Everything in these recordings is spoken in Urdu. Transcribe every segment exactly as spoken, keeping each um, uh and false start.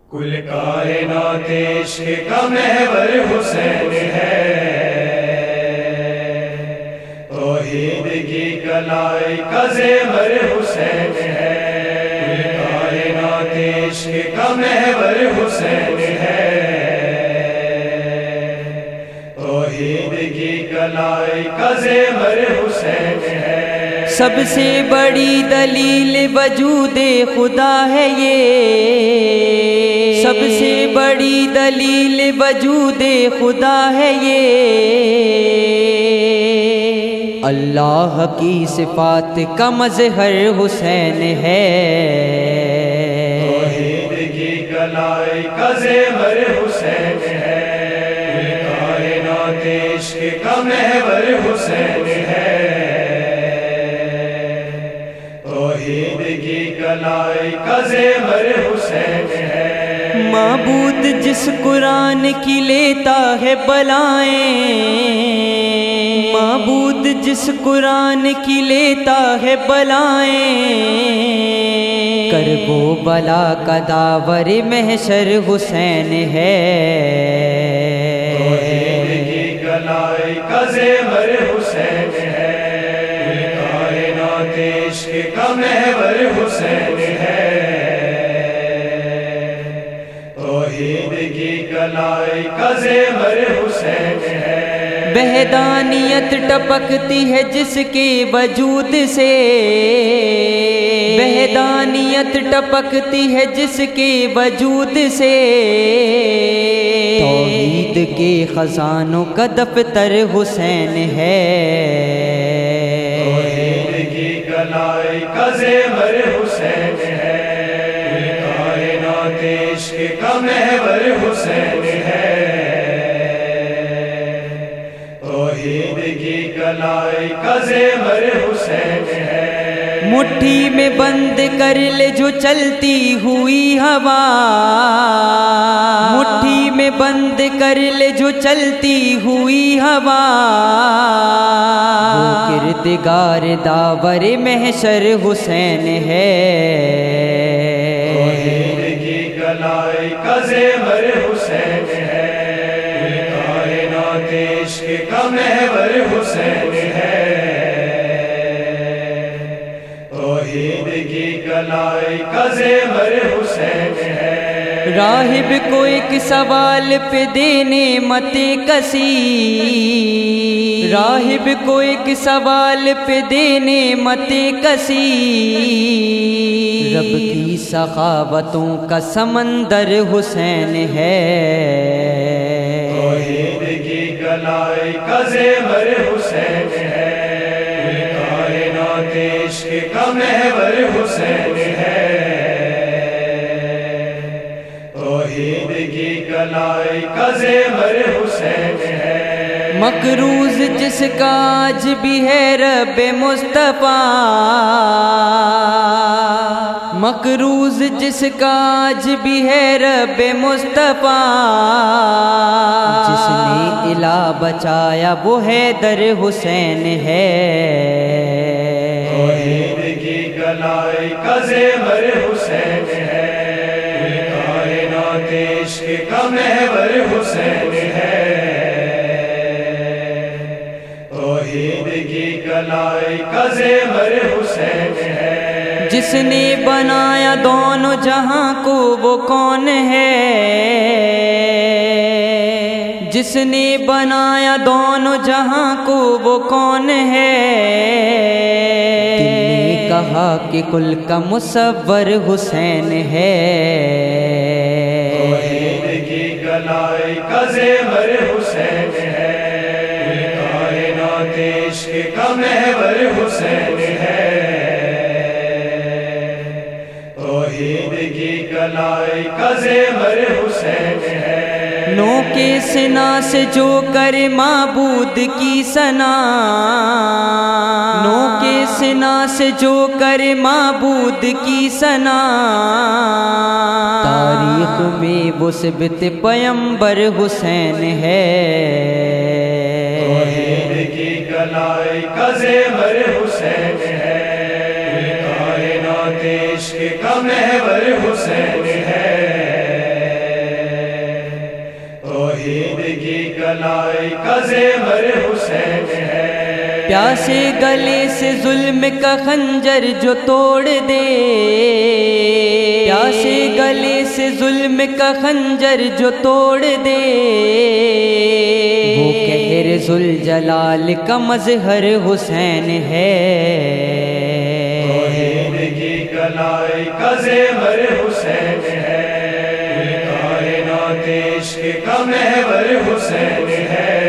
کل کائنات عشق کا محور حسین ہے، توحید کی کلائی کا زیور حسین ہے، کل کائنات عشق کا محور حسین ہے، توحید کی کلائی کا زیور حسین ہے۔ سب سے بڑی دلیل وجود خدا ہے یہ، سب سے بڑی دلیل وجود خدا ہے یہ، اللہ کی صفات کا مظہر حسین ہے، توحید کی کلائی کا زیور حسین ہے، کل کائنات عشق کا محور حسین ہے، توحید کی کلائی کا زیور حسین ہے۔ معبود جس قرآن کی لیتا ہے بلائیں، معبود جس قرآن کی لیتا ہے بلائیں، کرب و بلا کا داور محشر حسین ہے، توحید کی کلائی کا زیور حسین ہے، کل کائنات عشق کا محور حسین ہے، توحید کی کلائی کا زیور حسین ہے۔ وحدانیت ٹپکتی ہے جس کے وجود سے، وحدانیت ٹپکتی ہے جس کے وجود سے، توحید کے خزانوں کا دفتر حسین ہے، توحید کی کلائی کا زیور حسین ہے، کل کائنات عشق کا محور حسین ہے، توحید کی کلائی کا زیور حسین ہے۔ مٹھی میں بند کر لے جو چلتی ہوئی ہوا، مٹھی میں بند کر لے جو چلتی ہوئی ہوا، وہ کردگار داور محشر حسین ہے، توحید کی کلائی کا زیور حسین ہے، کل کائنات عشق کا محور حسین ہے، توحید کی کلائی کا زیور حسین ہے۔ راہب کو ایک سوال پہ دینے مت کسی، راہب کو ایک سوال پہ دینے مت کسی، رب کی سخاوتوں کا سمندر حسین ہے، توحید کی کلائی کا زیور حسین ہے، کل کائنات عشق کا محور حسین ہے، توحید کی کلائی کا زیور حسین ہے۔ مقروض جس کا آج بھی ہے رب مصطفیٰ، مقروض جس کا آج بھی ہے رب مصطفیٰ، جس نے الہ بچایا وہ حیدر حسین ہے، توحید کی کلائی کا زیور حسین ہے، کل کائنات عشق کا محور حسین ہے، توحید کی کلائی کا زیور حسین ہے۔ جس نے بنایا دونوں جہاں کو وہ کون ہے، جس نے بنایا دونوں جہاں کو وہ کون ہے، دل نے کہا کہ کل کا مصور حسین ہے، توحید کی کلائی کا زیور حسین ہے، کل کائنات عشق کا محور حسین ہے، توحید کی کلائی کا زیور حسین ہے۔ نو کے سنا سے جو کرے معبود کی ثنا، نو کے سنا سے جو کرے معبود کی ثنا، تاریخ میں وہ ثبت پیمبر حسین ہے، توحید کی کلائی کا زیور حسین ہے، کل کائنات عشق کا محور حسین ہے، کی کلائی کا زیور حسین ہے، پیاسے گلے سے ظلم کا خنجر جو توڑ دے، پیاسے گلے سے ظلم کا خنجر جو توڑ دے، وہ قہر ذوالجلال کا مظہر حسین ہے، توحید کی کلائی کا زیور حسین ہے، کائنات عشق کا محور حسین ہے،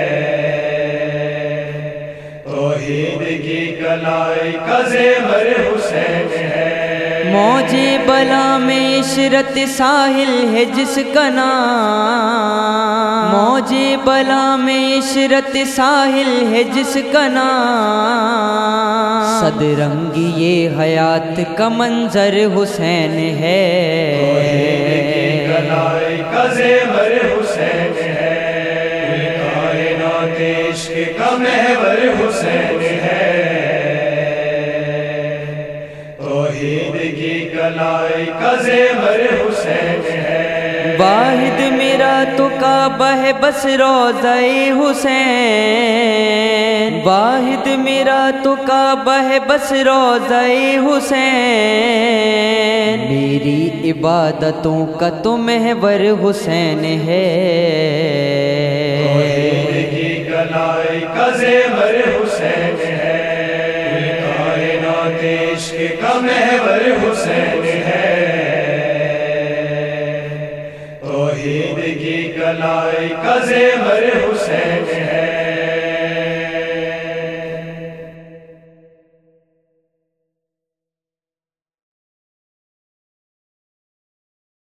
توحید کی کلائی کا زیور حسین ہے، موج بلا میں عشرت ساحل ہے جس کا نام، موج بلا میں عشرت ساحل ہے جس کا نام، صد رنگی یہ حیات کا منظر حسین ہے، توحید کی کلائی کا زیور حسین ہے، کائنات عشق کا محور حسین ہے، توحید کی کلائی کا زیور حسین ہے، واحد میرا تو کعبہ ہے بس روضہ حسین، واحد میرا تو کعبہ ہے بس روضہ حسین، میری عبادتوں کا تو محور حسین ہے، توحید کی کلائی کا زیور حسین ہے، کائنات عشق کا محور حسین ہے، توحید کی کلائی کا زیور حسین ہے،